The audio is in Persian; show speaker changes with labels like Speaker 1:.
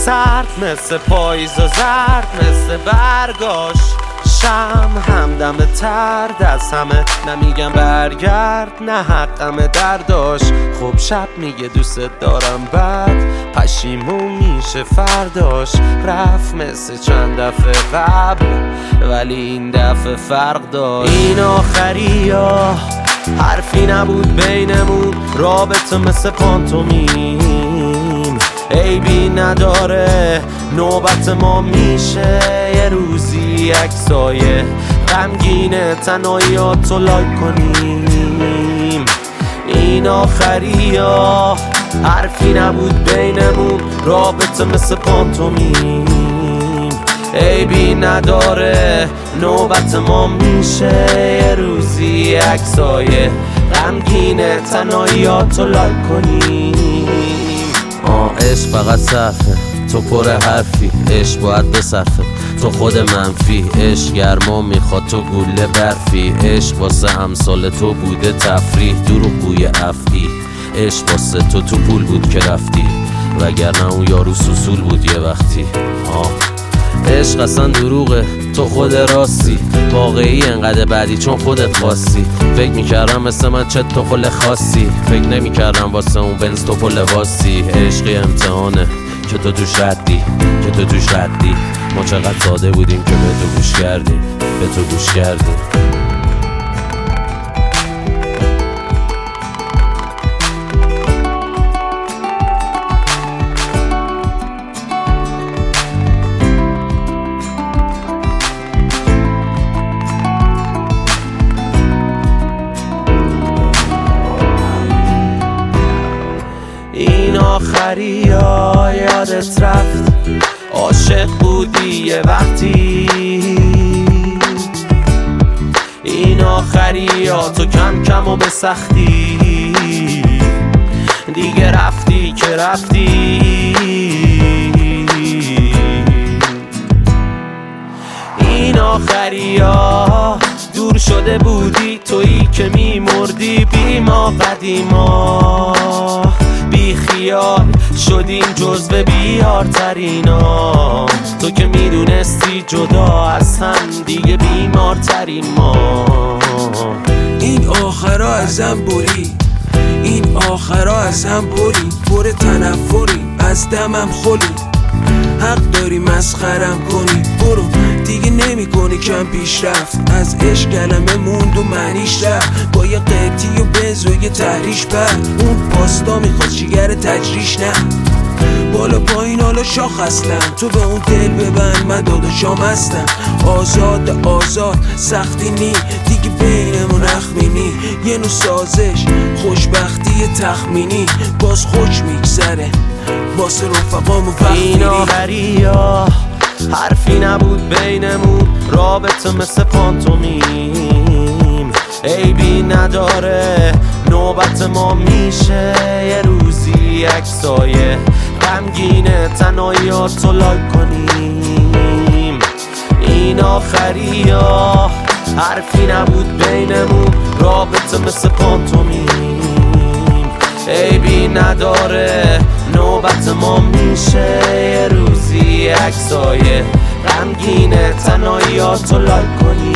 Speaker 1: سرد مثل پاییز و زرد مثل برگاش همدم ترد از همه نمیگم برگرد نه حقم درداش خب شب میگه دوست دارم بعد پشیمون میشه فرداش رفت مثل چند دفعه قبل ولی این دفعه فرق داشت این آخری ها حرفی نبود بینمون رابطه مثل پانتومیم عیبی نداره نوبت ما میشه یه روزی یک سایه غمگینه تنهاییاتو لایک کنیم این آخری ها حرفی نبود بینمون رابطه مثل پانتومیم عیبی نداره نوبت ما میشه یه روزی یک سایه غمگینه تنهاییاتو لایک کنیم عشق فقط صرفه تو پر حرفی عشق باید بصرفه تو خود منفی عشق گرما میخواد تو گوله برفی عشق واسه امثال تو بوده تفریح دروغ بوی افعی عشق واسه تو پول بود که رفتی وگرنه اون یارو سوسول بود یه وقتی عشق اصلا دروغه تو خود راستی واقعی انقدر بعدی چون خودت خواستی فکر میکردم مثل من چه تو خل خاصی فکر نمیکردم واسه اون بنز تو پل واسی عشقی امتحانه که تو توش ردی ما چقدر ساده بودیم که به تو گوش کردیم این آخری ها یادت رفت عاشق بودی یه وقتی این آخری ها تو کم کم و به سختی دیگه رفتی که رفتی این آخری ها دور شده بودی تویی که میمردی بی ما قدیما بی خیال شدیم جزو بیارترینا تو که میدونستی جدا از هم دیگه بیمارترین ما
Speaker 2: این آخرا ازم بری این آخرا ازم بری پر تنفری از دمم خلی حق داری مسخرم کنی برو دیگه نمی کنی کم پیشرفت از عشق کلمه موند و معنیش رفت با یه قیطی و بنز و یه تحریش بعد اون پاستا میخواد شیگر تجریش نه بالا پایین حالا شاخ اصلا تو به اون دل ببند من داداشام هستم آزاد سختی نی دیگه بینمون اخمینی یه نوع سازش خوشبختی تخمینی باز خوش میگذره واسه رفقام و
Speaker 1: این آخری ها حرفی نبود بینمون رابطه مثل پانتومیم عیبی نداره نوبت ما میشه یه روزی یک سایه غمگینه تنهاییاتو لایک کنیم این آخری ها حرفی نبود بینمون رابطه مثل پانتومیم عیبی نداره نوبت ما میشه یه روزی یک سایه غمگینه تنهاییاتو لایک کنیم